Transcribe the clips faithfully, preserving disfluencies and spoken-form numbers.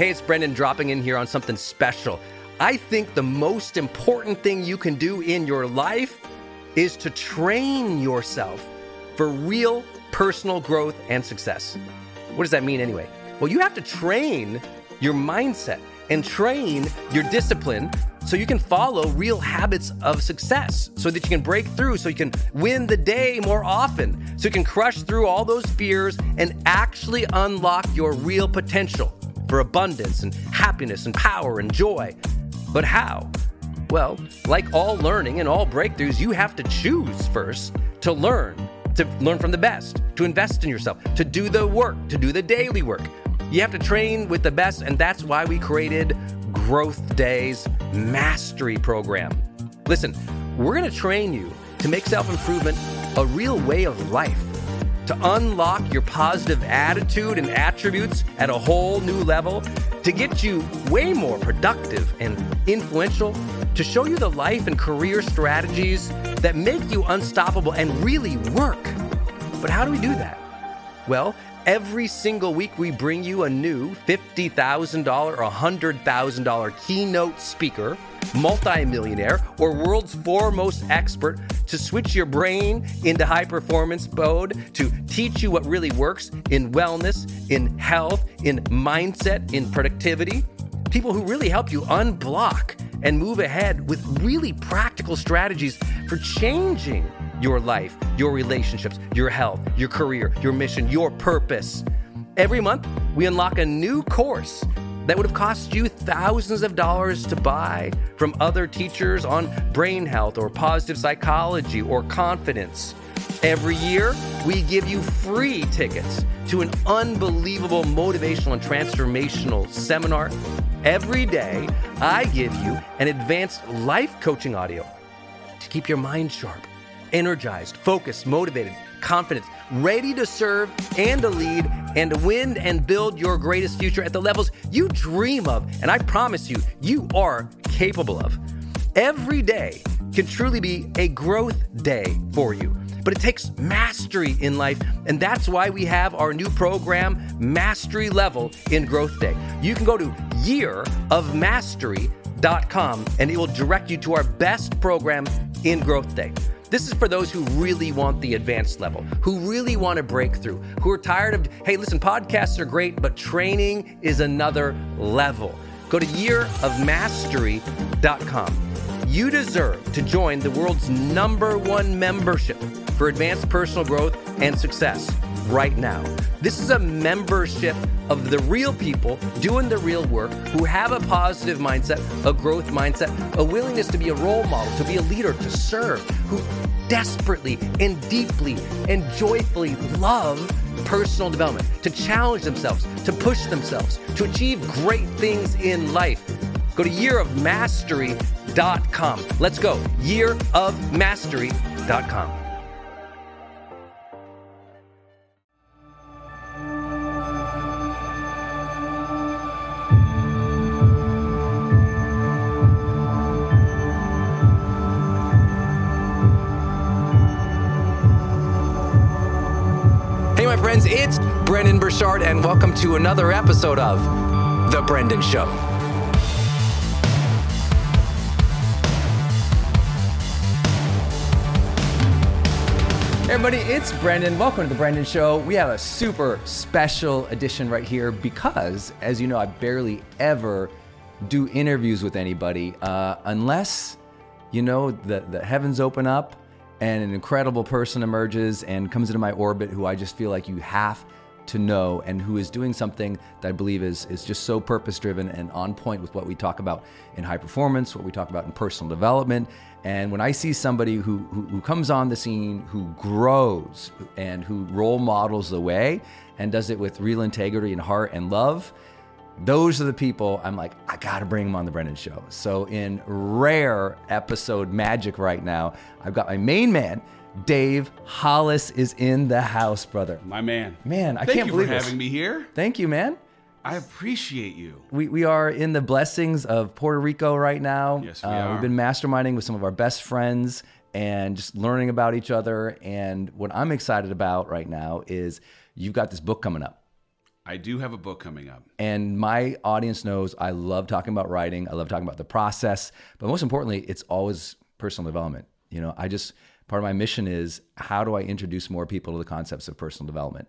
Hey, it's Brendan dropping in here on something special. I think the most important thing you can do in your life is to train yourself for real personal growth and success. What does that mean anyway? Well, you have to train your mindset and train your discipline so you can follow real habits of success, so that you can break through, so you can win the day more often, so you can crush through all those fears and actually unlock your real potential for abundance and happiness and power and joy. But how? Well, like all learning and all breakthroughs, you have to choose first to learn, to learn from the best, to invest in yourself, to do the work, to do the daily work. You have to train with the best, and that's why we created Growth Day's Mastery Program. Listen, we're going to train you to make self-improvement a real way of life, to unlock your positive attitude and attributes at a whole new level, to get you way more productive and influential, to show you the life and career strategies that make you unstoppable and really work. But how do we do that? Well, every single week we bring you a new fifty thousand dollars or one hundred thousand dollars keynote speaker, multimillionaire, or world's foremost expert to switch your brain into high performance mode, to teach you what really works in wellness, in health, in mindset, in productivity. People who really help you unblock and move ahead with really practical strategies for changing your life, your relationships, your health, your career, your mission, your purpose. Every month, we unlock a new course that would have cost you thousands of dollars to buy from other teachers on brain health or positive psychology or confidence. Every year, we give you free tickets to an unbelievable motivational and transformational seminar. Every day, I give you an advanced life coaching audio to keep your mind sharp, energized, focused, motivated, confident, ready to serve and to lead and to win and build your greatest future at the levels you dream of. And I promise you, you are capable of. Every day can truly be a growth day for you. But it takes mastery in life, and that's why we have our new program, Mastery Level in Growth Day. You can go to year of mastery dot com, and it will direct you to our best program in Growth Day. This is for those who really want the advanced level, who really want to break through, who are tired of, hey, listen, podcasts are great, but training is another level. Go to year of mastery dot com. You deserve to join the world's number one membership for advanced personal growth and success right now. This is a membership of the real people doing the real work, who have a positive mindset, a growth mindset, a willingness to be a role model, to be a leader, to serve, who desperately and deeply and joyfully love personal development, to challenge themselves, to push themselves, to achieve great things in life. Go to year of mastery dot com. Let's go. year of mastery dot com. Hey, my friends, it's Brendon Burchard, and welcome to another episode of The Brendan Show. Hey everybody, it's Brendan. Welcome to The Brendan Show. We have a super special edition right here because, as you know, I barely ever do interviews with anybody uh, unless, you know, the, the heavens open up and an incredible person emerges and comes into my orbit who I just feel like you have to know, and who is doing something that I believe is, is just so purpose-driven and on point with what we talk about in high performance, what we talk about in personal development. And when I see somebody who, who, who comes on the scene, who grows and who role models the way and does it with real integrity and heart and love, those are the people I'm like, I gotta bring them on the Brendan Show. So in rare episode magic right now, I've got my main man, Dave Hollis is in the house, brother. My man. Man, I Thank can't you believe for this. having me here. Thank you, man. I appreciate you. We we are in the blessings of Puerto Rico right now. Yes, we uh, are. We've been masterminding with some of our best friends and just learning about each other. And what I'm excited about right now is you've got this book coming up. I do have a book coming up. And my audience knows I love talking about writing. I love talking about the process. But most importantly, it's always personal development. You know, I just, part of my mission is how do I introduce more people to the concepts of personal development?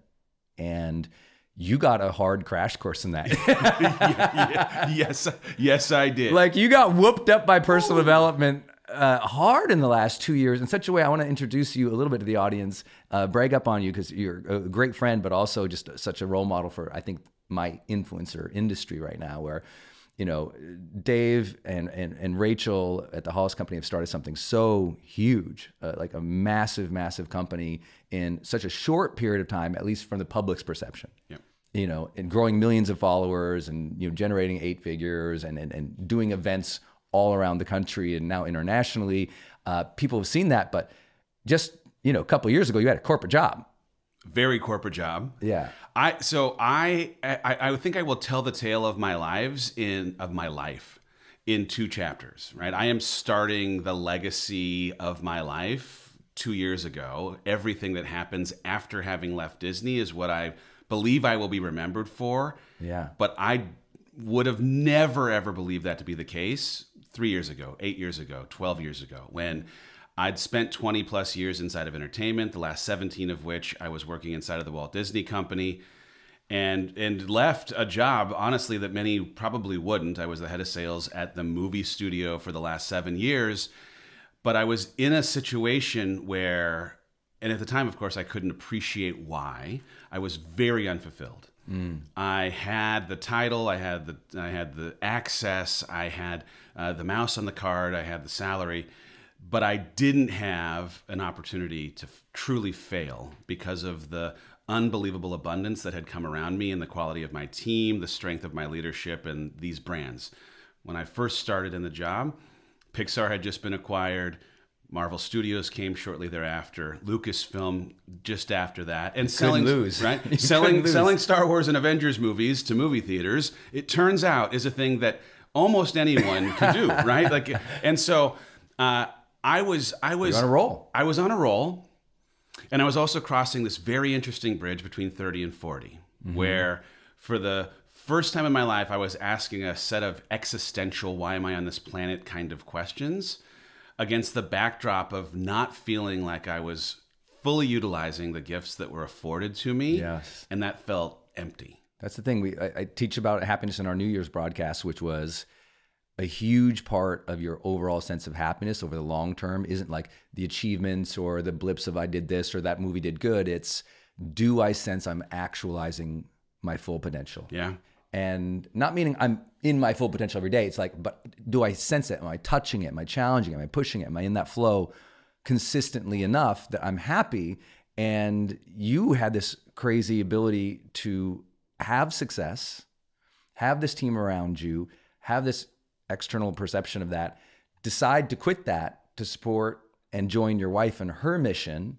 And you got a hard crash course in that. yeah, yeah, yes, yes, I did. Like you got whooped up by personal Ooh. development uh, hard in the last two years in such a way. I want to introduce you a little bit to the audience, uh, brag up on you because you're a great friend, but also just such a role model for, I think, my influencer industry right now where, you know, Dave and, and, and Rachel at the Hollis Company have started something so huge, uh, like a massive, massive company in such a short period of time, at least from the public's perception. Yeah. You know, and growing millions of followers and, you know, generating eight figures and, and, and doing events all around the country and now internationally. Uh, people have seen that, but just, you know, a couple of years ago, you had a corporate job. Very corporate job. Yeah. I so I, I I think I will tell the tale of my lives in of my life in two chapters, right? I am starting the legacy of my life two years ago. Everything that happens after having left Disney is what I believe I will be remembered for. Yeah. But I would have never ever believed that to be the case three years ago, eight years ago, twelve years ago, when I'd spent twenty plus years inside of entertainment, the last seventeen of which I was working inside of the Walt Disney Company, and and left a job, honestly, that many probably wouldn't. I was the head of sales at the movie studio for the last seven years, but I was in a situation where, and at the time, of course, I couldn't appreciate why, I was very unfulfilled. Mm. I had the title, I had the I had the access, I had uh, the mouse on the card, I had the salary, but I didn't have an opportunity to f- truly fail because of the unbelievable abundance that had come around me and the quality of my team, the strength of my leadership, and these brands. When I first started in the job, Pixar had just been acquired. Marvel Studios came shortly thereafter. Lucasfilm just after that, and selling lose. right, You selling lose. selling Star Wars and Avengers movies to movie theaters. It turns out is a thing that almost anyone could do, right? Like, and so uh, I was I was You're on a roll. I was on a roll, and I was also crossing this very interesting bridge between thirty and forty, mm-hmm. where for the first time in my life, I was asking a set of existential, why am I on this planet kind of questions, against the backdrop of not feeling like I was fully utilizing the gifts that were afforded to me. Yes. And that felt empty. That's the thing. We I, I teach about happiness in our New Year's broadcast, which was a huge part of your overall sense of happiness over the long term isn't like the achievements or the blips of I did this or that movie did good. It's, do I sense I'm actualizing my full potential? Yeah. And not meaning I'm in my full potential every day. It's like, but do I sense it? Am I touching it? Am I challenging it? Am I pushing it? Am I in that flow consistently enough that I'm happy? And you had this crazy ability to have success, have this team around you, have this external perception of that, decide to quit that to support and join your wife in her mission.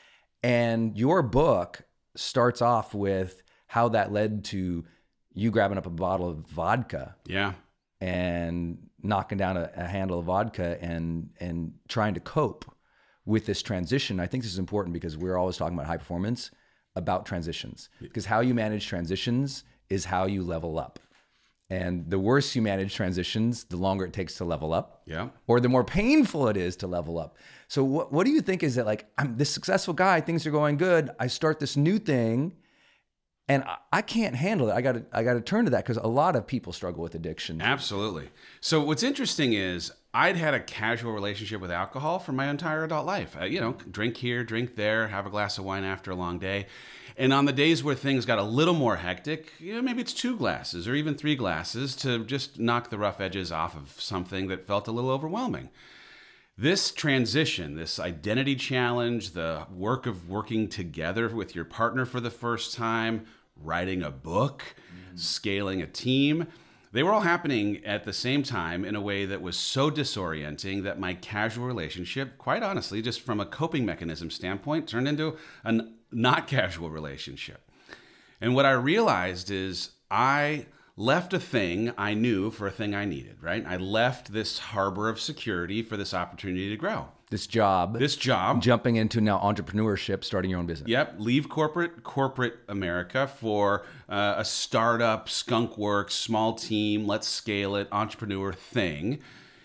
And your book starts off with how that led to you grabbing up a bottle of vodka, yeah, and knocking down a, a handle of vodka and and trying to cope with this transition. I think this is important because we're always talking about high performance, about transitions, because how you manage transitions is how you level up. And the worse you manage transitions, the longer it takes to level up, yeah, or the more painful it is to level up. So what what do you think is that, like, I'm this successful guy, things are going good, I start this new thing, and I can't handle it. I got to I got to turn to that because a lot of people struggle with addiction. Absolutely. So what's interesting is I'd had a casual relationship with alcohol for my entire adult life. Uh, you know, drink here, drink there, have a glass of wine after a long day. And on the days where things got a little more hectic, you know, maybe it's two glasses or even three glasses to just knock the rough edges off of something that felt a little overwhelming. This transition, this identity challenge, the work of working together with your partner for the first time, writing a book, mm. scaling a team, they were all happening at the same time in a way that was so disorienting that my casual relationship, quite honestly, just from a coping mechanism standpoint, turned into a not casual relationship. And what I realized is I left a thing I knew for a thing I needed, right? I left this harbor of security for this opportunity to grow. This job. This job. Jumping into now entrepreneurship, starting your own business. Yep. Leave corporate corporate America for uh, a startup, skunk works, small team, let's scale it, entrepreneur thing.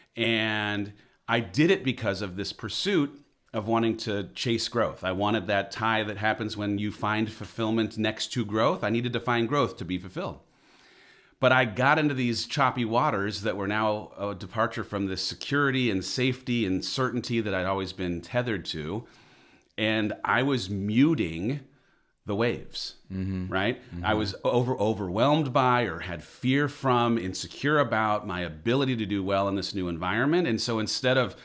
And I did it because of this pursuit of wanting to chase growth. I wanted that tie that happens when you find fulfillment next to growth. I needed to find growth to be fulfilled. But I got into these choppy waters that were now a departure from the security and safety and certainty that I'd always been tethered to. And I was muting the waves, mm-hmm. right? Mm-hmm. I was over overwhelmed by or had fear from, insecure about my ability to do well in this new environment. And so instead of,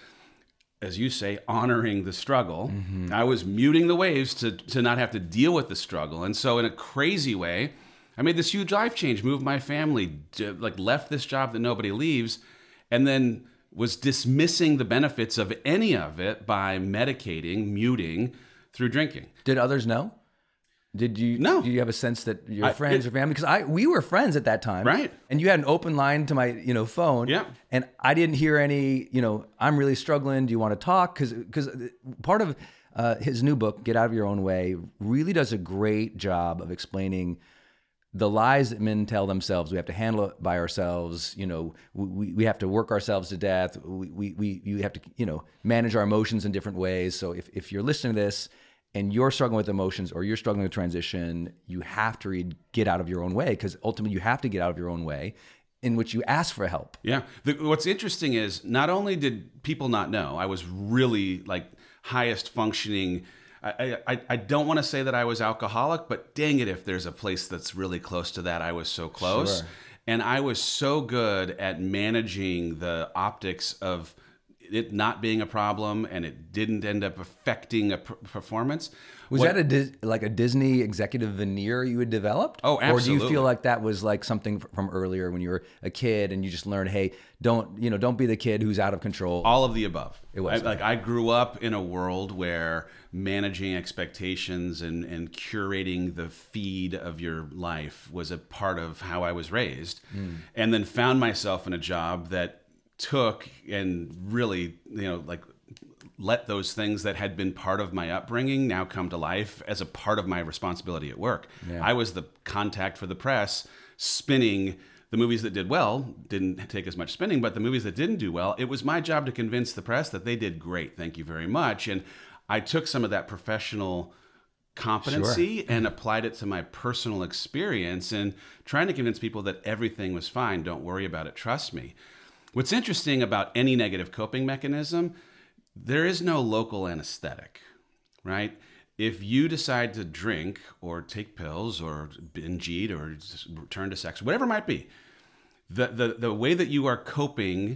as you say, honoring the struggle, mm-hmm. I was muting the waves to, to not have to deal with the struggle. And so in a crazy way, I made this huge life change, moved my family, like left this job that nobody leaves, and then was dismissing the benefits of any of it by medicating, muting through drinking. Did others know? Did you no? Do you have a sense that your I, friends it, or family? Because I we were friends at that time, right? And you had an open line to my you know phone, yeah. And I didn't hear any. You know, I'm really struggling. Do you want to talk? Because because part of uh, his new book, Get Out of Your Own Way, really does a great job of explaining the lies that men tell themselves. We have to handle it by ourselves. You know, we, we have to work ourselves to death. We, we, we, you have to, you know, manage our emotions in different ways. So if, if you're listening to this and you're struggling with emotions or you're struggling with transition, you have to read Get Out of Your Own Way, because ultimately you have to get out of your own way, in which you ask for help. Yeah. The, what's interesting is not only did people not know, I was really like highest functioning. I, I, I don't want to say that I was alcoholic, but dang it, if there's a place that's really close to that, I was so close. Sure. And I was so good at managing the optics of it not being a problem, and it didn't end up affecting a p- performance. Was what, that a Dis- like a Disney executive veneer you had developed? Oh, absolutely. Or do you feel like that was like something from earlier when you were a kid and you just learned, hey, don't you know, don't be the kid who's out of control? All of the above. It was I, like I grew up in a world where managing expectations and, and curating the feed of your life was a part of how I was raised, mm. and then found myself in a job that took and really, you know, like let those things that had been part of my upbringing now come to life as a part of my responsibility at work. Yeah. I was the contact for the press, spinning the movies that did well. Didn't take as much spinning, but the movies that didn't do well, it was my job to convince the press that they did great. Thank you very much. And I took some of that professional competency sure. and applied it to my personal experience and trying to convince people that everything was fine. Don't worry about it. Trust me. What's interesting about any negative coping mechanism, there is no local anesthetic, right? If you decide to drink or take pills or binge eat or return to sex, whatever it might be, the, the, the way that you are coping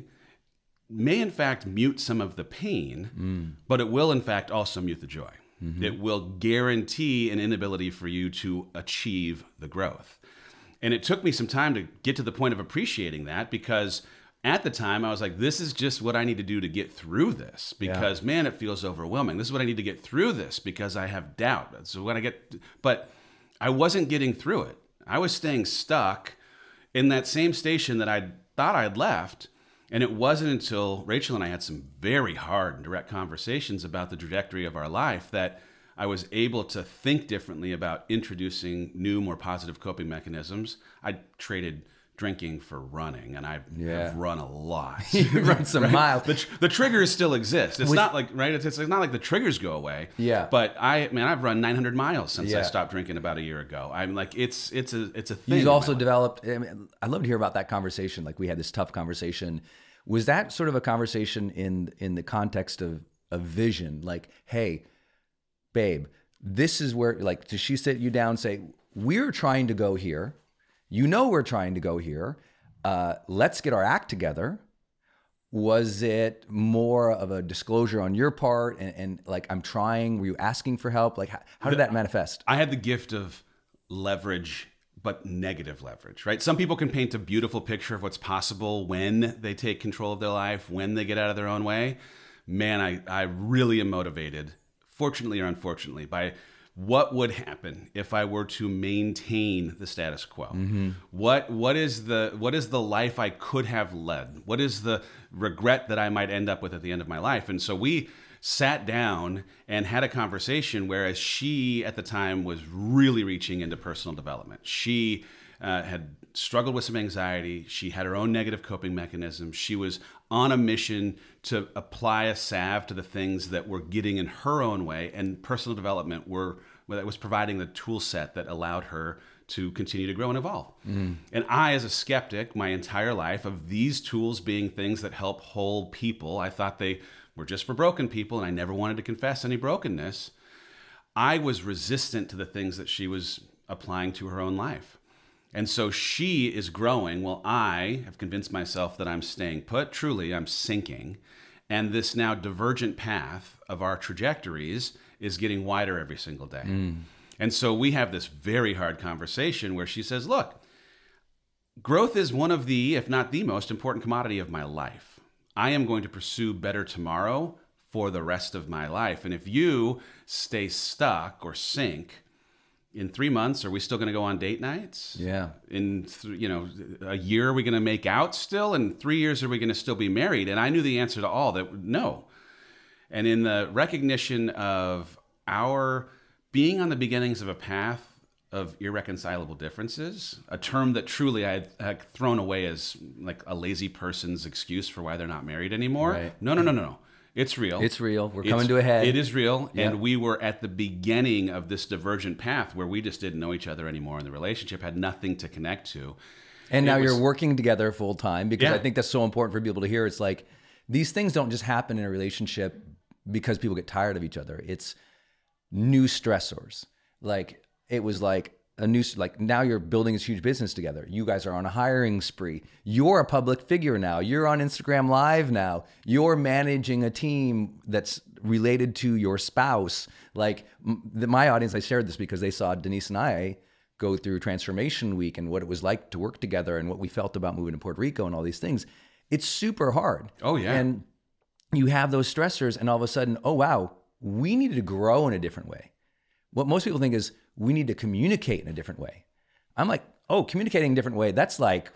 may in fact mute some of the pain, mm. but it will in fact also mute the joy. Mm-hmm. It will guarantee an inability for you to achieve the growth. And it took me some time to get to the point of appreciating that, because at the time, I was like, this is just what I need to do to get through this, because, yeah. man, it feels overwhelming. This is what I need to get through this because I have doubt. So when I get, but I wasn't getting through it. I was staying stuck in that same station that I thought I'd left. And it wasn't until Rachel and I had some very hard and direct conversations about the trajectory of our life that I was able to think differently about introducing new, more positive coping mechanisms. I traded drinking for running, and I've, yeah. I've run a lot. You run some right? miles. The, the triggers still exist. It's Was, not like right. It's, it's not like the triggers go away. Yeah. But I man, I've run nine hundred miles since yeah. I stopped drinking about a year ago. I'm like, it's it's a it's a thing. You've also developed. I mean, I'd love to hear about that conversation. Like we had this tough conversation. Was that sort of a conversation in in the context of a vision? Like, hey, babe, this is where. Like, does she sit you down and say, we're trying to go here? You know we're trying to go here. Uh, let's get our act together. Was it more of a disclosure on your part and, and like, I'm trying, were you asking for help? Like, how, how did that manifest? I had the gift of leverage, but negative leverage, right? Some people can paint a beautiful picture of what's possible when they take control of their life, when they get out of their own way. Man, I, I really am motivated, fortunately or unfortunately, by what would happen if I were to maintain the status quo? Mm-hmm. What what is the what is the life I could have led? What is the regret that I might end up with at the end of my life? And so we sat down and had a conversation, whereas she at the time was really reaching into personal development. She uh, had struggled with some anxiety. She had her own negative coping mechanisms. She was on a mission to apply a salve to the things that were getting in her own way, and personal development were that was providing the tool set that allowed her to continue to grow and evolve. Mm. And I, as a skeptic, my entire life of these tools being things that help whole people, I thought they were just for broken people, and I never wanted to confess any brokenness. I was resistant to the things that she was applying to her own life. And so she is growing while I have convinced myself that I'm staying put. Truly, I'm sinking. And this now divergent path of our trajectories is getting wider every single day. Mm. And so we have this very hard conversation where she says, look, growth is one of the, if not the most important commodity of my life. I am going to pursue better tomorrow for the rest of my life. And if you stay stuck or sink, in three months, are we still going to go on date nights? Yeah. In th- you know, a year, are we going to make out still? In three years, are we going to still be married? And I knew the answer to all that, no. And in the recognition of our being on the beginnings of a path of irreconcilable differences, a term that truly I had, had thrown away as like a lazy person's excuse for why they're not married anymore. Right. No, no, no, no, no. It's real. It's real. We're It's, coming to a head. It is real. Yep. And we were at the beginning of this divergent path where we just didn't know each other anymore, and the relationship had nothing to connect to. And now was, you're working together full time, because yeah. I think that's so important for people to hear. It's like these things don't just happen in a relationship because people get tired of each other. It's new stressors. Like it was like a new, like now you're building this huge business together. You guys are on a hiring spree. You're a public figure now. You're on Instagram Live now. You're managing a team that's related to your spouse. Like the, my audience, I shared this because they saw Denise and I go through Transformation Week and what it was like to work together and what we felt about moving to Puerto Rico and all these things. It's super hard. Oh, yeah. And you have those stressors and all of a sudden, oh, wow, we needed to grow in a different way. What most people think is we need to communicate in a different way. I'm like, oh, communicating in a different way. That's like,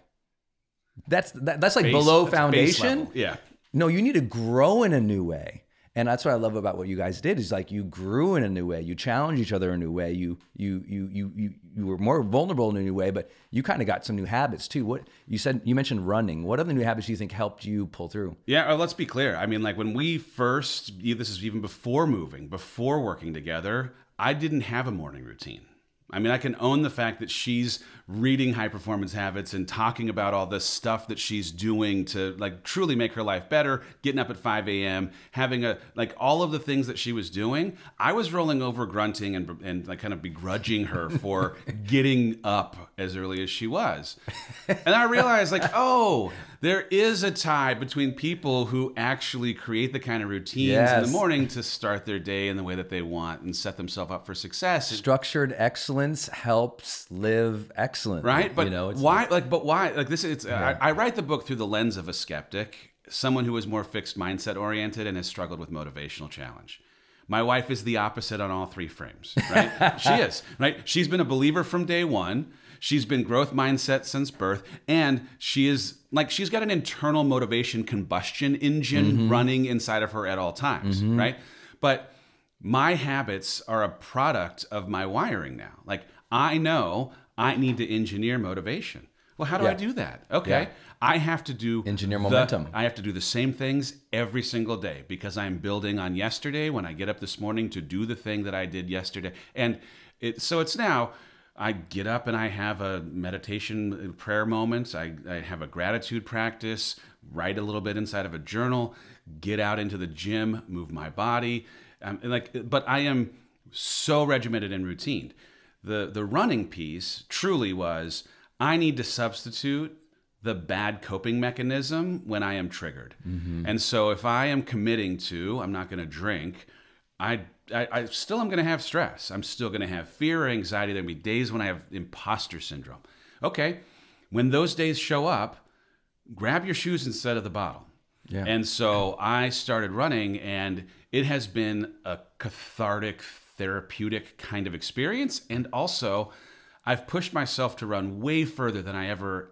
that's that, that's like base, below that's foundation. Yeah. No, you need to grow in a new way. And that's what I love about what you guys did is like you grew in a new way. You challenged each other in a new way. You you you you you you were more vulnerable in a new way, but you kind of got some new habits too. What you said, you mentioned running. What other new habits do you think helped you pull through? Yeah, let's be clear. I mean, like when we first, this is even before moving, before working together, I didn't have a morning routine. I mean, I can own the fact that she's reading High Performance Habits and talking about all this stuff that she's doing to like truly make her life better, getting up at five a.m., having a, like all of the things that she was doing. I was rolling over grunting and, and like kind of begrudging her for getting up as early as she was. And I realized like, oh, there is a tie between people who actually create the kind of routines Yes. in the morning to start their day in the way that they want and set themselves up for success. Structured excellence helps live excellent. Right, but you know, it's why? like- Like, but why? Like this, it's. I, I write the book through the lens of a skeptic, someone who is more fixed mindset oriented and has struggled with motivational challenge. My wife is the opposite on all three frames. Right, she is. Right, she's been a believer from day one. She's been growth mindset since birth, and she is like she's got an internal motivation combustion engine mm-hmm. running inside of her at all times. Mm-hmm. Right, but my habits are a product of my wiring now. Like I know I need to engineer motivation. Well, how do Yeah. I do that? Okay. Yeah. I have to do Engineer the- momentum. I have to do the same things every single day because I'm building on yesterday when I get up this morning to do the thing that I did yesterday. And it, so it's now I get up and I have a meditation prayer moment. I, I have a gratitude practice, write a little bit inside of a journal, get out into the gym, move my body. Um, and like, but I am so regimented and routine. The the running piece truly was I need to substitute the bad coping mechanism when I am triggered. Mm-hmm. And so if I am committing to, I'm not going to drink, I, I, I still am going to have stress. I'm still going to have fear or anxiety. There'll be days when I have imposter syndrome. Okay, when those days show up, grab your shoes instead of the bottle. Yeah. And so I started running, and it has been a cathartic, therapeutic kind of experience. And also, I've pushed myself to run way further than I ever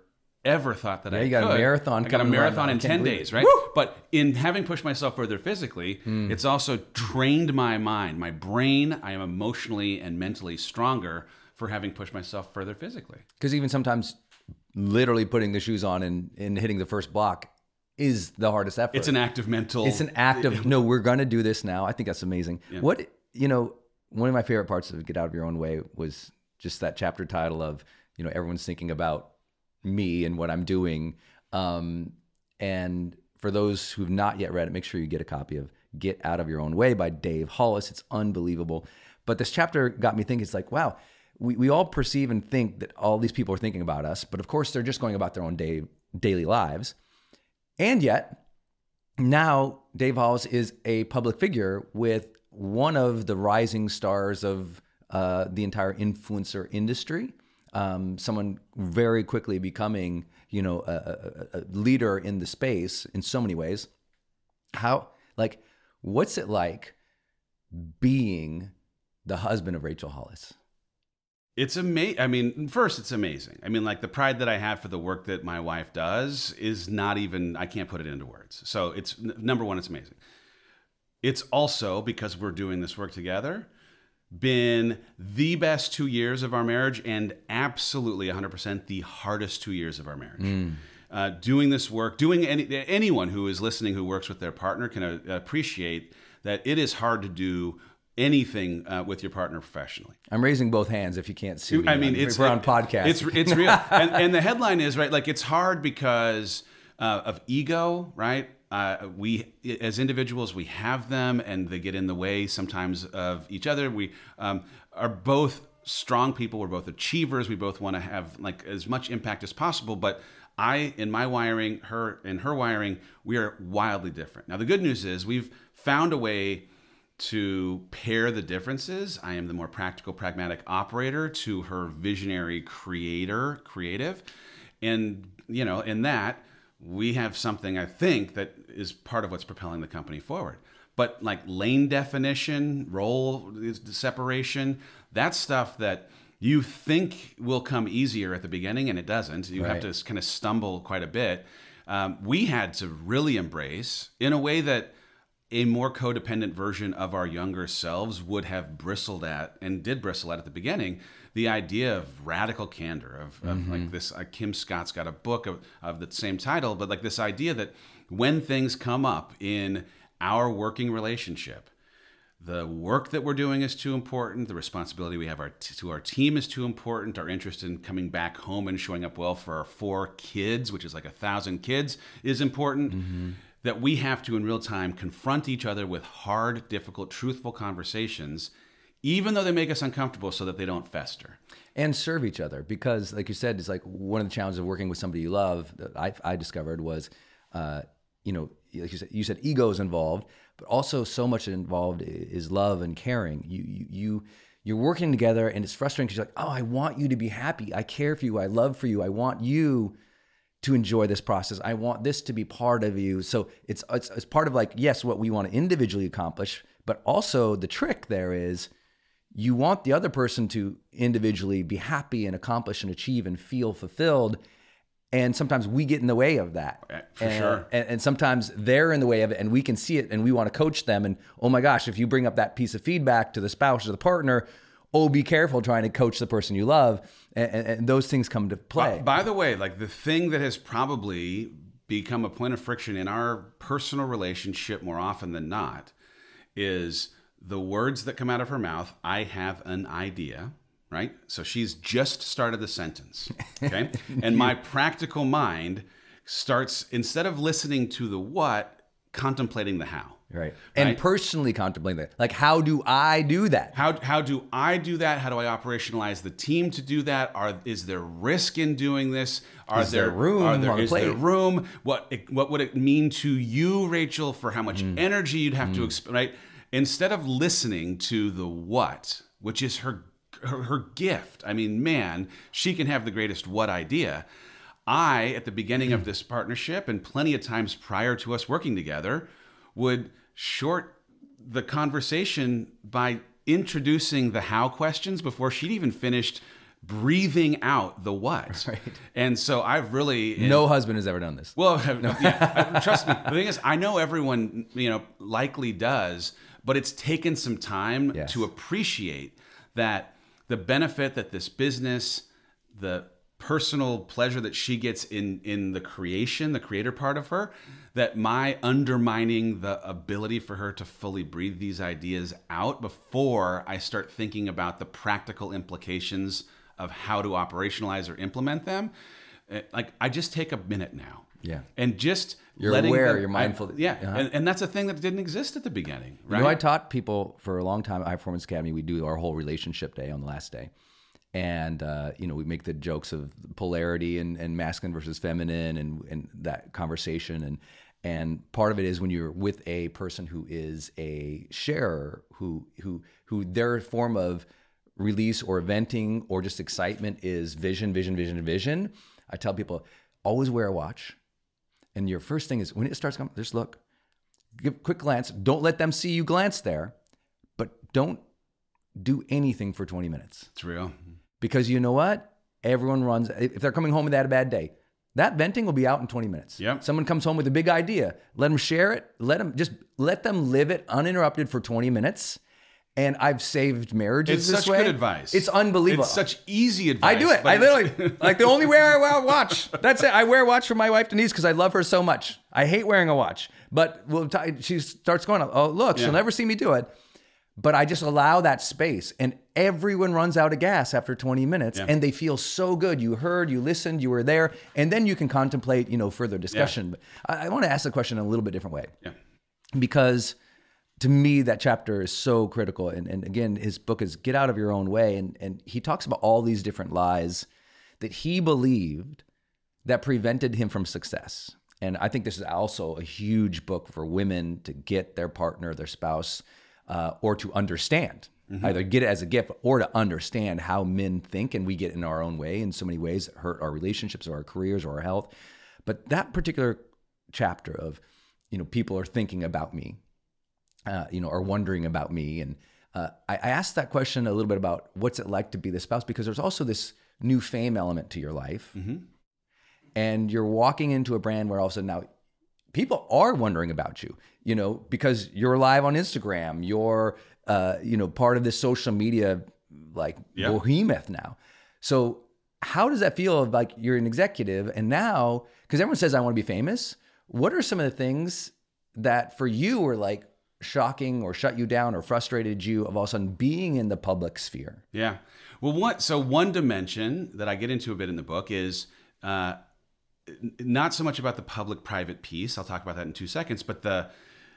ever thought that Yeah, I you got a could. marathon I got a coming right marathon now. I in can't ten believe days, it. right? Woo! But in having pushed myself further physically, it's also trained my mind, my brain. I am emotionally and mentally stronger for having pushed myself further physically. Because even sometimes literally putting the shoes on and, and hitting the first block is the hardest effort. It's an act of mental. It's an act of, no, we're going to do this now. I think that's amazing. Yeah. What, you know, one of my favorite parts of Get Out of Your Own Way was just that chapter title of, you know, everyone's thinking about me and what I'm doing. Um, and for those who've not yet read it, make sure you get a copy of Get Out of Your Own Way by Dave Hollis. It's unbelievable. But this chapter got me thinking, it's like, wow, we, we all perceive and think that all these people are thinking about us, but of course they're just going about their own day, daily lives. And yet, now Dave Hollis is a public figure with one of the rising stars of uh, the entire influencer industry. Um, someone very quickly becoming, you know, a, a, a leader in the space in so many ways. How, like, what's it like being the husband of Rachel Hollis? It's amazing. I mean, first, it's amazing. I mean, like the pride that I have for the work that my wife does is not even, I can't put it into words. So it's number one, it's amazing. It's also, because we're doing this work together, been the best two years of our marriage and absolutely one hundred percent the hardest two years of our marriage. Mm. Uh, doing this work, doing any, anyone who is listening who works with their partner can uh, appreciate that it is hard to do anything uh, with your partner professionally. I'm raising both hands if you can't see me. I mean, it's we're on podcast. It's it's real, and, and the headline is right. Like it's hard because uh, of ego, right? Uh, we as individuals we have them, and they get in the way sometimes of each other. We um, are both strong people. We're both achievers. We both want to have like as much impact as possible, but I, in my wiring, her in her wiring, we are wildly different. Now, the good news is we've found a way to pair the differences. I am the more practical, pragmatic operator to her visionary creator, creative. And, you know, in that, we have something, I think, that is part of what's propelling the company forward. But like lane definition, role separation, that's stuff that you think will come easier at the beginning, and it doesn't. You Right. have to kind of stumble quite a bit. Um, we had to really embrace in a way that a more codependent version of our younger selves would have bristled at, and did bristle at at the beginning, the idea of radical candor, of, of mm-hmm. like this, uh, Kim Scott's got a book of, of the same title, but like this idea that when things come up in our working relationship, the work that we're doing is too important. The responsibility we have our t- to our team is too important. Our interest in coming back home and showing up well for our four kids, which is like a thousand kids, is important. Mm-hmm. That we have to, in real time, confront each other with hard, difficult, truthful conversations, even though they make us uncomfortable, so that they don't fester. And serve each other. Because, like you said, it's like one of the challenges of working with somebody you love that I, I discovered was, uh, you know, like you said, you said ego is involved, but also so much involved is love and caring. You, you, you, you're working together, and it's frustrating because you're like, oh, I want you to be happy. I care for you. I love for you. I want you to enjoy this process. I want this to be part of you. So it's, it's it's part of like, yes, what we want to individually accomplish, but also the trick there is you want the other person to individually be happy and accomplish and achieve and feel fulfilled. And sometimes we get in the way of that. For and, sure. And, and sometimes they're in the way of it, and we can see it, and we want to coach them. And oh my gosh, if you bring up that piece of feedback to the spouse or the partner, oh, be careful trying to coach the person you love. And, and, and those things come to play. By, by the way, like the thing that has probably become a point of friction in our personal relationship more often than not is the words that come out of her mouth. I have an idea, right? So she's just started the sentence, okay? And my practical mind starts, instead of listening to the what, contemplating the how. Right. And right? personally contemplating that. Like, how do I do that? How how do I do that? How do I operationalize the team to do that? Are is there risk in doing this? Are is there, there room are there, on is the plate? there room? What what would it mean to you, Rachel, for how much mm. energy you'd have mm. to exp- right? Instead of listening to the what, which is her, her her gift. I mean, man, she can have the greatest what idea. I, at the beginning of this partnership and plenty of times prior to us working together, would short the conversation by introducing the how questions before she'd even finished breathing out the what. Right. And so I've really No husband has ever done this. well, yeah, trust me. The thing is, I know everyone, you know, likely does, but it's taken some time Yes. to appreciate that the benefit that this business, the personal pleasure that she gets in in the creation, the creator part of her, that my undermining the ability for her to fully breathe these ideas out before I start thinking about the practical implications of how to operationalize or implement them. eh, Like I just take a minute now. Yeah. And just You're letting aware, them- you're mindful. I- yeah. Uh-huh. And, and that's a thing that didn't exist at the beginning, right? You know, I taught people for a long time at High Performance Academy. We do our whole relationship day on the last day. And, uh, you know, we make the jokes of polarity and, and masculine versus feminine and, and that conversation. And, and part of it is when you're with a person who is a sharer, who, who, who their form of release or venting or just excitement is vision, vision, vision, vision. I tell people, always wear a watch. And your first thing is when it starts coming, just look, give a quick glance. Don't let them see you glance there, but don't do anything for twenty minutes. It's real. Because you know what? Everyone runs, if they're coming home with that a bad day, that venting will be out in twenty minutes. Yep. Someone comes home with a big idea. Let them share it. Let them just let them live it uninterrupted for twenty minutes. And I've saved marriages It's this such way. good advice. It's unbelievable. It's such easy advice. I do it. but I it's- literally, like the only wear I wear a watch. That's it. I wear a watch for my wife, Denise, because I love her so much. I hate wearing a watch. But we'll t- she starts going, oh, look, she'll Yeah. never see me do it. But I just allow that space. And everyone runs out of gas after twenty minutes. Yeah. And they feel so good. You heard, you listened, you were there. And then you can contemplate, you know, further discussion. But I, I want to ask the question in a little bit different way. Yeah. Because to me, that chapter is so critical. And, and again, his book is Get Out of Your Own Way. And, and he talks about all these different lies that he believed that prevented him from success. And I think this is also a huge book for women to get their partner, their spouse, uh, or to understand. Mm-hmm. Either get it as a gift or to understand how men think, and we get in our own way in so many ways that hurt our relationships or our careers or our health. But that particular chapter of, you know, people are thinking about me, Uh, you know, are wondering about me. And uh, I, I asked that question a little bit about what's it like to be the spouse, because there's also this new fame element to your life. Mm-hmm. And you're walking into a brand where all of a sudden now people are wondering about you, you know, because you're live on Instagram, you're, uh, you know, part of this social media, like Yeah. behemoth now. So how does that feel of like you're an executive and now, because everyone says I want to be famous. What are some of the things that for you were like shocking or shut you down or frustrated you of all of a sudden being in the public sphere? Yeah. Well, what, so one dimension that I get into a bit in the book is uh, not so much about the public-private piece. I'll talk about that in two seconds. But the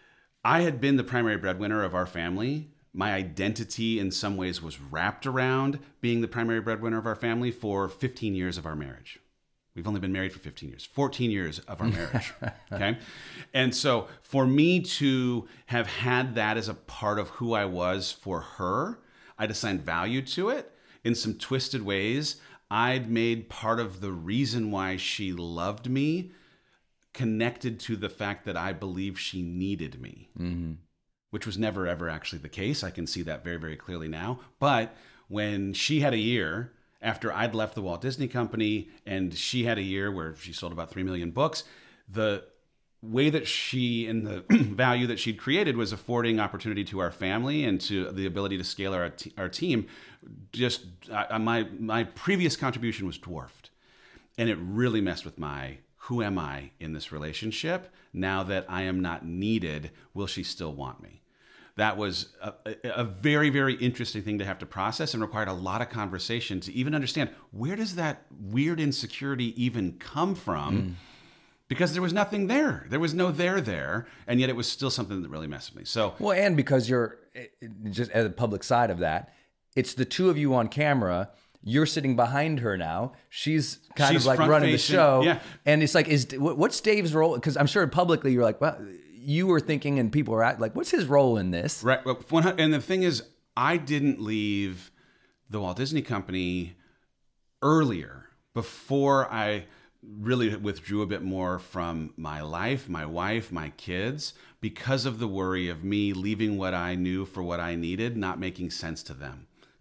I had been the primary breadwinner of our family. My identity in some ways was wrapped around being the primary breadwinner of our family for fifteen years of our marriage. We've only been married for fifteen years, fourteen years of our marriage. Okay. And so for me to have had that as a part of who I was for her, I'd assigned value to it in some twisted ways. I'd made part of the reason why she loved me connected to the fact that I believe she needed me, mm-hmm. which was never, ever actually the case. I can see that very, very clearly now. But when she had a year after I'd left the Walt Disney Company and she had a year where she sold about three million books, the way that she and the value that she'd created was affording opportunity to our family and to the ability to scale our, t- our team. Just uh, my, my previous contribution was dwarfed. And it really messed with my, who am I in this relationship? Now that I am not needed, will she still want me? That was a, a very, very interesting thing to have to process and required a lot of conversation to even understand, where does that weird insecurity even come from? Mm. Because there was nothing there. There was no there there. And yet it was still something that really messed with me. So, well, and because you're just at the public side of that, it's the two of you on camera. You're sitting behind her now. She's kind She's of like running facing, the show. Yeah. And it's like, is what's Dave's role? Because I'm sure publicly you're like, well, you were thinking and people are at, like, what's his role in this? Right. And the thing is, I didn't leave the Walt Disney Company earlier, before I really withdrew a bit more from my life, my wife, my kids, because of the worry of me leaving what I knew for what I needed, not making sense to them.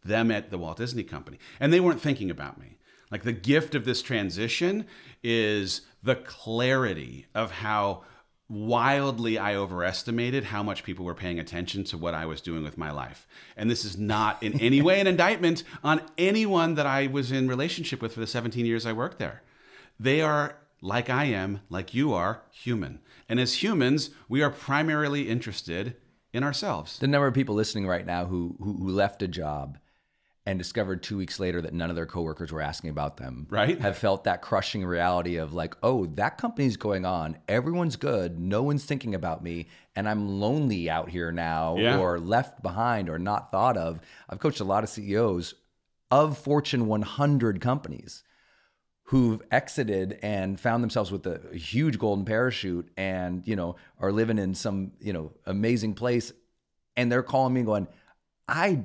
them at the Walt Disney Company. And they weren't thinking about me. Like the gift of this transition is the clarity of how wildly I overestimated how much people were paying attention to what I was doing with my life. And this is not in any way an indictment on anyone that I was in relationship with for the seventeen years I worked there. They are, like I am, like you are, human. And as humans, we are primarily interested in ourselves. The number of people listening right now who, who who left a job and discovered two weeks later that none of their coworkers were asking about them, right? Have felt that crushing reality of like, oh, that company's going on. Everyone's good. No one's thinking about me. And I'm lonely out here now, yeah. or left behind or not thought of. I've coached a lot of C E Os of Fortune one hundred companies who've exited and found themselves with a huge golden parachute and, you know, are living in some, you know, amazing place. And they're calling me going, I...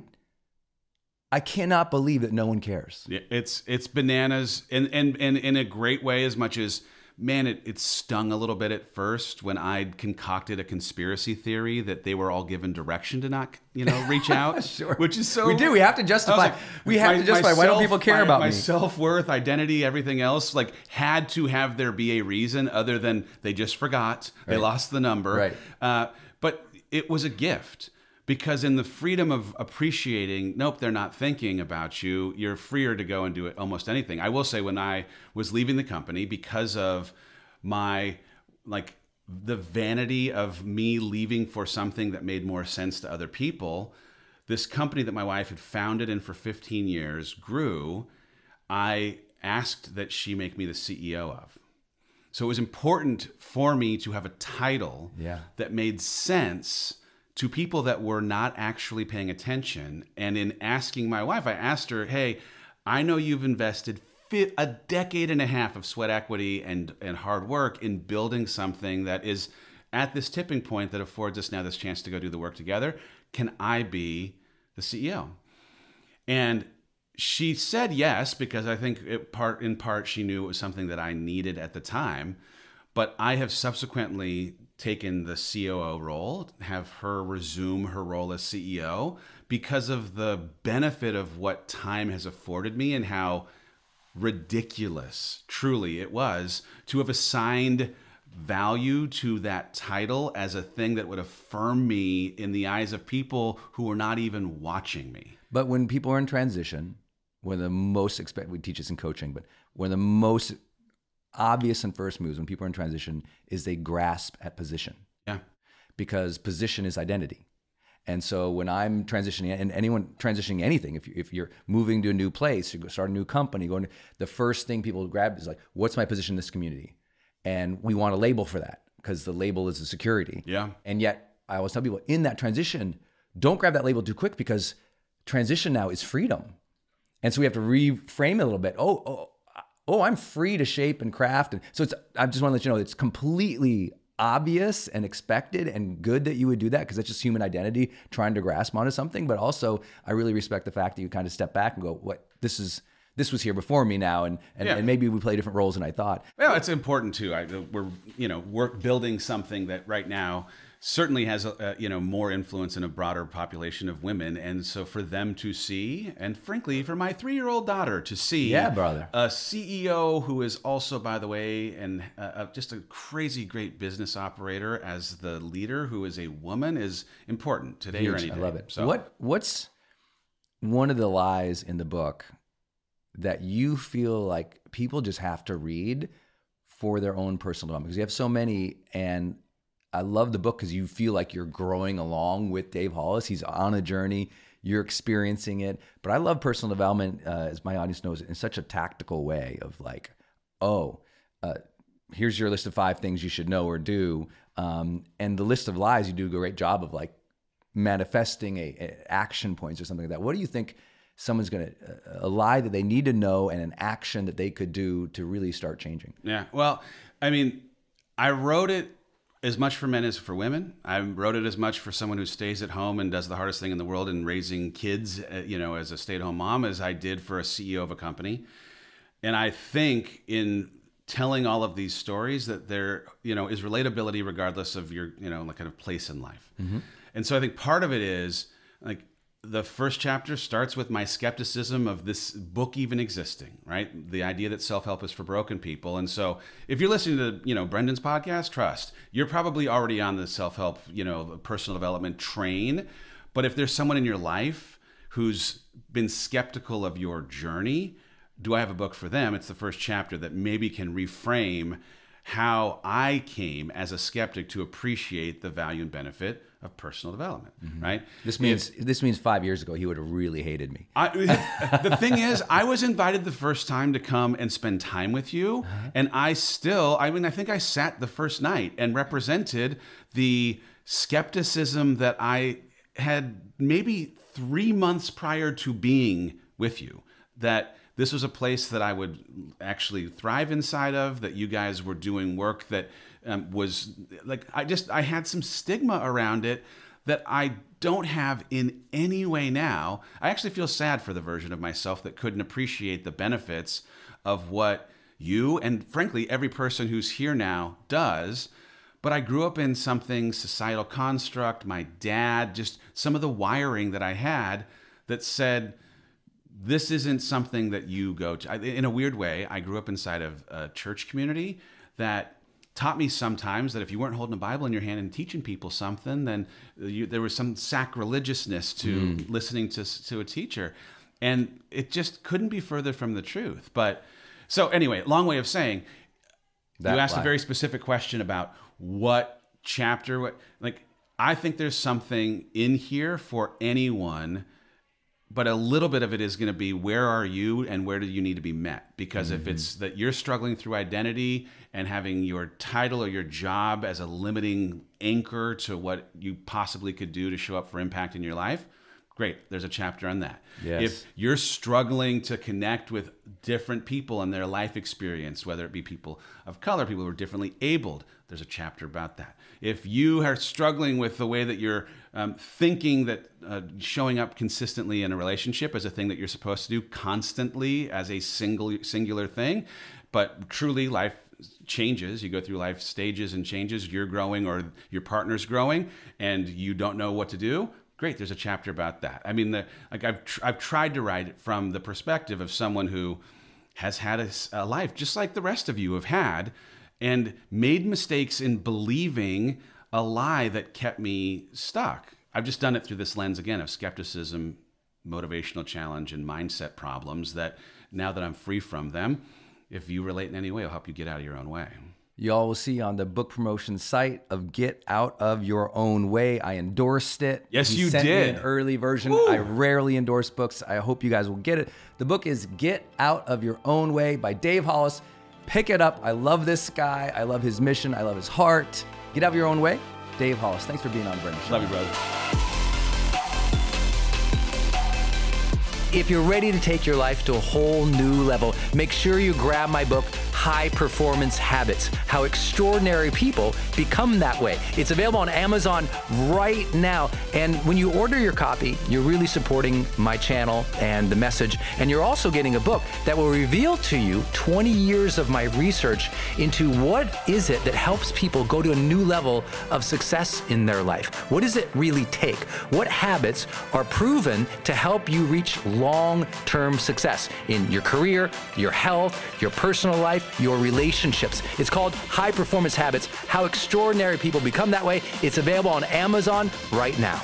I cannot believe that no one cares. Yeah, it's it's bananas, and and and in a great way. As much as, man, it, it stung a little bit at first when I'd concocted a conspiracy theory that they were all given direction to not, you know, reach out. Sure. Which is so. We do. We have to justify. Like, we have my, to justify. Myself, why don't people care my, about my me? My self-worth, identity, everything else, like had to have there be a reason other than they just forgot. They right. lost the number. Right. Uh, but it was a gift. Because in the freedom of appreciating, nope, they're not thinking about you, you're freer to go and do it almost anything. I will say when I was leaving the company, because of my, like, the vanity of me leaving for something that made more sense to other people, this company that my wife had founded and for fifteen years grew, I asked that she make me the C E O of. So it was important for me to have a title yeah. that made sense to people that were not actually paying attention. And in asking my wife, I asked her, hey, I know you've invested a decade and a half of sweat equity and, and hard work in building something that is at this tipping point that affords us now this chance to go do the work together. Can I be the C E O? And she said yes, because I think it part in part she knew it was something that I needed at the time. But I have subsequently taken the C O O role, have her resume her role as C E O because of the benefit of what time has afforded me and how ridiculous truly it was to have assigned value to that title as a thing that would affirm me in the eyes of people who are not even watching me. But when people are in transition, one of the most expect we teach this in coaching, but one of the most obvious and first moves when people are in transition is they grasp at position. Yeah. Because position is identity. And so when I'm transitioning, and anyone transitioning anything, if, you, if you're moving to a new place, you start a new company, going to, the first thing people grab is like, what's my position in this community? And we want a label for that because the label is a security. Yeah. And yet I always tell people in that transition, don't grab that label too quick because transition now is freedom. And so we have to reframe it a little bit. Oh, oh, oh, I'm free to shape and craft. And so it's, I just want to let you know, it's completely obvious and expected and good that you would do that because that's just human identity trying to grasp onto something. But also I really respect the fact that you kind of step back and go, what, this is, this was here before me now. And, and, yeah. and maybe we play different roles than I thought. Well, it's important too. I, we're, you know, we're building something that right now certainly has a, a, you know, more influence in a broader population of women. And so for them to see, and frankly, for my three-year-old daughter to see yeah, brother. a C E O who is also, by the way, and uh, just a crazy great business operator as the leader who is a woman is important today Huge. or any day. I love it. So What What's one of the lies in the book that you feel like people just have to read for their own personal development? Because you have so many, and I love the book because you feel like you're growing along with Dave Hollis. He's on a journey. You're experiencing it. But I love personal development, uh, as my audience knows, in such a tactical way of like, oh, uh, here's your list of five things you should know or do. Um, and the list of lies, you do a great job of like manifesting a, a action points or something like that. What do you think someone's going to, uh, a lie that they need to know and an action that they could do to really start changing? Yeah. Well, I mean, I wrote it as much for men as for women. I wrote it as much for someone who stays at home and does the hardest thing in the world in raising kids, uh, you know, as a stay-at-home mom, as I did for a C E O of a company. And I think in telling all of these stories that there, you know, is relatability regardless of your, you know, like kind of place in life. Mm-hmm. And so I think part of it is like, the first chapter starts with my skepticism of this book even existing, right? The idea that self-help is for broken people. And so if you're listening to, you know, Brendan's podcast, trust, you're probably already on the self-help, you know, personal development train. But if there's someone in your life who's been skeptical of your journey, do I have a book for them? It's the first chapter that maybe can reframe how I came as a skeptic to appreciate the value and benefit of personal development, mm-hmm. right? This means if, this means five years ago he would have really hated me. I, the thing is, I was invited the first time to come and spend time with you, uh-huh. and I still, I mean, I think I sat the first night and represented the skepticism that I had maybe three months prior to being with you, that this was a place that I would actually thrive inside of, that you guys were doing work that um, was like, I just, I had some stigma around it that I don't have in any way now. I actually feel sad for the version of myself that couldn't appreciate the benefits of what you, and frankly, every person who's here now does. But I grew up in something, societal construct, my dad, just some of the wiring that I had that said, this isn't something that you go to. In a weird way, I grew up inside of a church community that taught me sometimes that if you weren't holding a Bible in your hand and teaching people something, then you, there was some sacrilegiousness to mm. listening to, to a teacher. And it just couldn't be further from the truth. But so anyway, long way of saying, that you asked lie. a very specific question about what chapter, what, like, I think there's something in here for anyone, but a little bit of it is going to be, where are you and where do you need to be met? Because mm-hmm. if it's that you're struggling through identity and having your title or your job as a limiting anchor to what you possibly could do to show up for impact in your life, great, there's a chapter on that. Yes. If you're struggling to connect with different people and their life experience, whether it be people of color, people who are differently abled, there's a chapter about that. If you are struggling with the way that you're um, thinking that uh, showing up consistently in a relationship is a thing that you're supposed to do constantly as a single singular thing, but truly life changes, you go through life stages and changes, you're growing or your partner's growing and you don't know what to do, great, there's a chapter about that. I mean, the, like I've tr- I've tried to write it from the perspective of someone who has had a, a life just like the rest of you have had, and made mistakes in believing a lie that kept me stuck. I've just done it through this lens again of skepticism, motivational challenge, and mindset problems that now that I'm free from them, if you relate in any way, it'll help you get out of your own way. Y'all will see on the book promotion site of Get Out of Your Own Way. I endorsed it. Yes, he you sent did. Me an early version. Woo. I rarely endorse books. I hope you guys will get it. The book is Get Out of Your Own Way by Dave Hollis. Pick it up. I love this guy. I love his mission. I love his heart. Get Out of Your Own Way. Dave Hollis. Thanks for being on, Brendan. Love you, brother. If you're ready to take your life to a whole new level, make sure you grab my book, High Performance Habits, How Extraordinary People Become That Way. It's available on Amazon right now. And when you order your copy, you're really supporting my channel and the message. And you're also getting a book that will reveal to you twenty years of my research into what is it that helps people go to a new level of success in their life. What does it really take? What habits are proven to help you reach long-term success in your career, your health, your personal life, your relationships. It's called High Performance Habits, How Extraordinary People Become That Way. It's available on Amazon right now.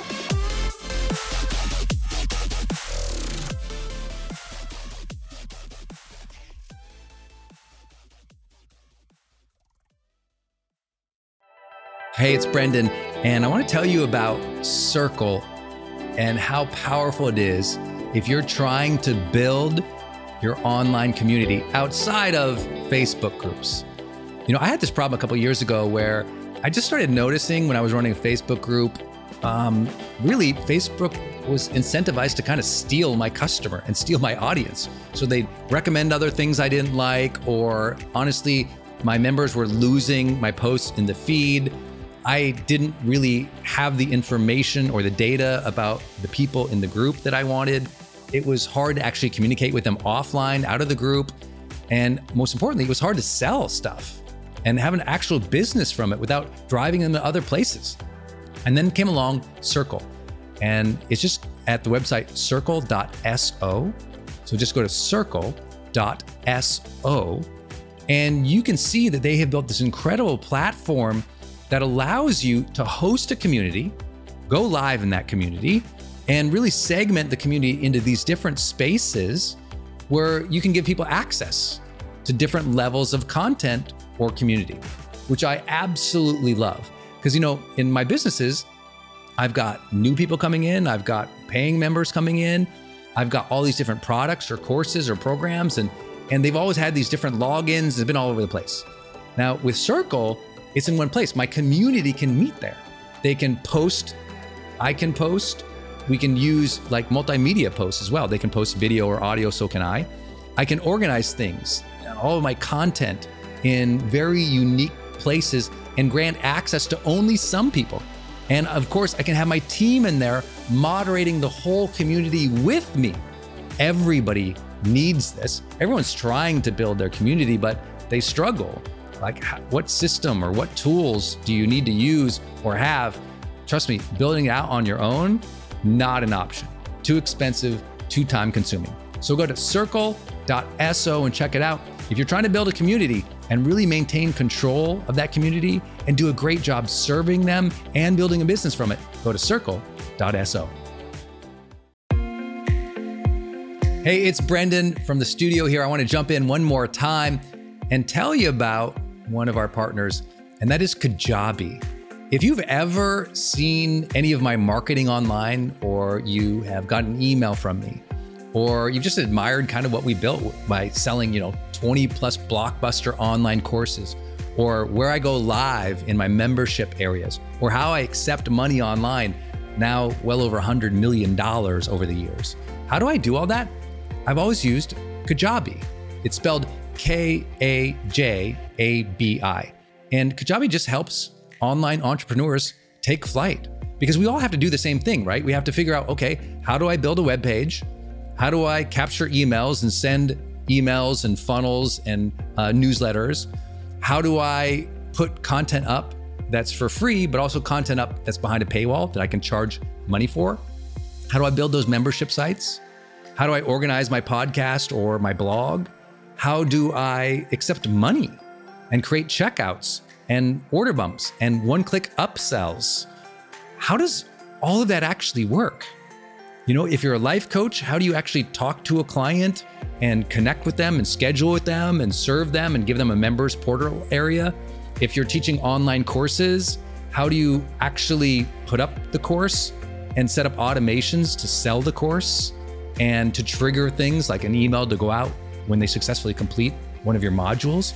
Hey, it's Brendan, and I want to tell you about Circle and how powerful it is if you're trying to build your online community outside of Facebook groups. You know, I had this problem a couple of years ago where I just started noticing when I was running a Facebook group, um, really Facebook was incentivized to kind of steal my customer and steal my audience. So they'd recommend other things I didn't like, or honestly, my members were losing my posts in the feed. I didn't really have the information or the data about the people in the group that I wanted. It was hard to actually communicate with them offline, out of the group. And most importantly, it was hard to sell stuff and have an actual business from it without driving them to other places. And then came along Circle. And it's just at the website circle dot so. So just go to circle dot so, and you can see that they have built this incredible platform that allows you to host a community, go live in that community, and really segment the community into these different spaces where you can give people access to different levels of content or community, which I absolutely love. Because, you know, in my businesses, I've got new people coming in, I've got paying members coming in, I've got all these different products or courses or programs, and, and they've always had these different logins. It's been all over the place. Now with Circle, it's in one place. My community can meet there. They can post, I can post, we can use like multimedia posts as well. They can post video or audio, so can I. I can organize things, all of my content in very unique places and grant access to only some people. And of course, I can have my team in there moderating the whole community with me. Everybody needs this. Everyone's trying to build their community, but they struggle. Like, what system or what tools do you need to use or have? Trust me, building it out on your own, not an option. Too expensive, too time consuming. So go to circle dot so and check it out. If you're trying to build a community and really maintain control of that community and do a great job serving them and building a business from it, go to circle dot so. Hey, it's Brendan from the studio here. I want to jump in one more time and tell you about one of our partners, and that is Kajabi. If you've ever seen any of my marketing online, or you have gotten an email from me, or you've just admired kind of what we built by selling, you know, twenty plus blockbuster online courses, or where I go live in my membership areas, or how I accept money online, now well over one hundred million dollars over the years. How do I do all that? I've always used Kajabi. It's spelled K A J A B I. And Kajabi just helps online entrepreneurs take flight, because we all have to do the same thing, right? We have to figure out, okay, how do I build a web page? How do I capture emails and send emails and funnels and uh, newsletters? How do I put content up that's for free, but also content up that's behind a paywall that I can charge money for? How do I build those membership sites? How do I organize my podcast or my blog? How do I accept money and create checkouts and order bumps and one-click upsells? How does all of that actually work? You know, if you're a life coach, how do you actually talk to a client and connect with them and schedule with them and serve them and give them a members portal area? If you're teaching online courses, how do you actually put up the course and set up automations to sell the course and to trigger things like an email to go out when they successfully complete one of your modules?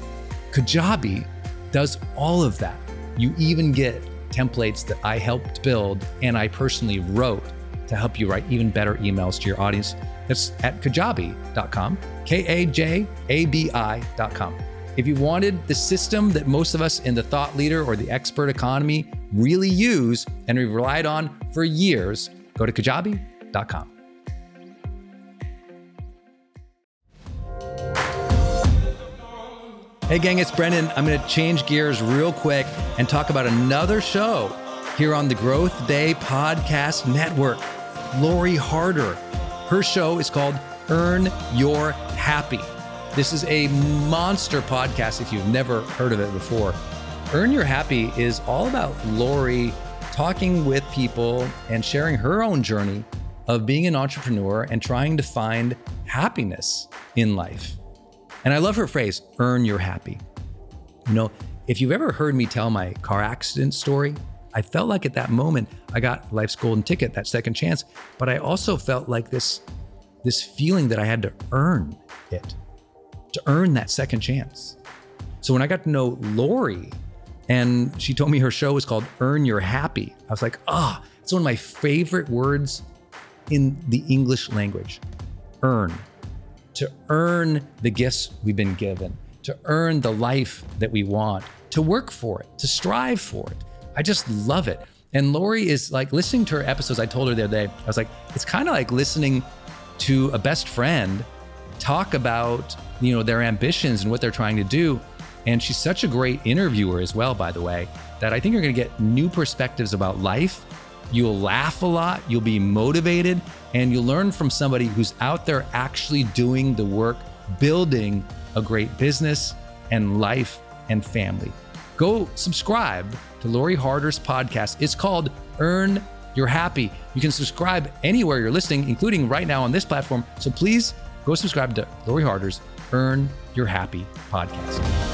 Kajabi does all of that. You even get templates that I helped build and I personally wrote to help you write even better emails to your audience. That's at kajabi dot com, K A J A B I dot com. If you wanted the system that most of us in the thought leader or the expert economy really use and we've relied on for years, go to kajabi dot com. Hey gang, it's Brendan. I'm going to change gears real quick and talk about another show here on the Growth Day Podcast Network. Lori Harder. Her show is called Earn Your Happy. This is a monster podcast if you've never heard of it before. Earn Your Happy is all about Lori talking with people and sharing her own journey of being an entrepreneur and trying to find happiness in life. And I love her phrase, earn your happy. You know, if you've ever heard me tell my car accident story, I felt like at that moment, I got life's golden ticket, that second chance, but I also felt like this, this feeling that I had to earn it, to earn that second chance. So when I got to know Lori and she told me her show was called Earn Your Happy, I was like, ah, oh, it's one of my favorite words in the English language, earn. To earn the gifts we've been given, to earn the life that we want, to work for it, to strive for it. I just love it. And Lori is like, listening to her episodes, I told her the other day, I was like, it's kind of like listening to a best friend talk about, you know, their ambitions and what they're trying to do. And she's such a great interviewer as well, by the way, that I think you're going to get new perspectives about life You'll laugh a lot, you'll be motivated, and you'll learn from somebody who's out there actually doing the work, building a great business and life and family. Go subscribe to Lori Harder's podcast. It's called Earn Your Happy. You can subscribe anywhere you're listening, including right now on this platform. So please go subscribe to Lori Harder's Earn Your Happy podcast.